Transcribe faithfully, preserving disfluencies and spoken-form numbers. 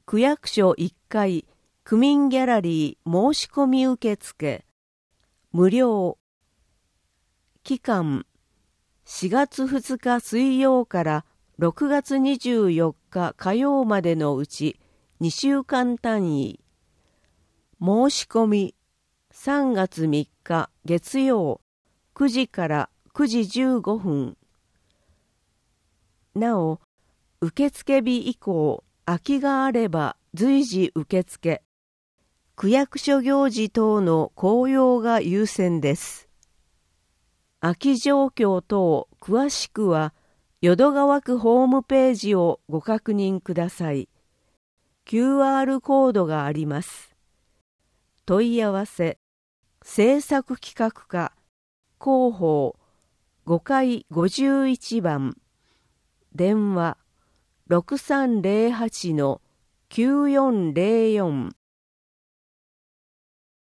区役所いっかい区民ギャラリー申し込み受付無料。期間しがつふつか水曜からろくがつにじゅうよっか火曜までのうちにしゅうかん単位。申し込みさんがつみっか月曜くじからくじじゅうごふん。なお、受付日以降空きがあれば随時受付。区役所行事等の公用が優先です。空き状況等詳しくは淀川区ホームページをご確認ください。キューアール コードがあります。問い合わせ制作企画課広報ごかいごじゅういちばん電話 ろくさんぜろはちのきゅうよんぜろよん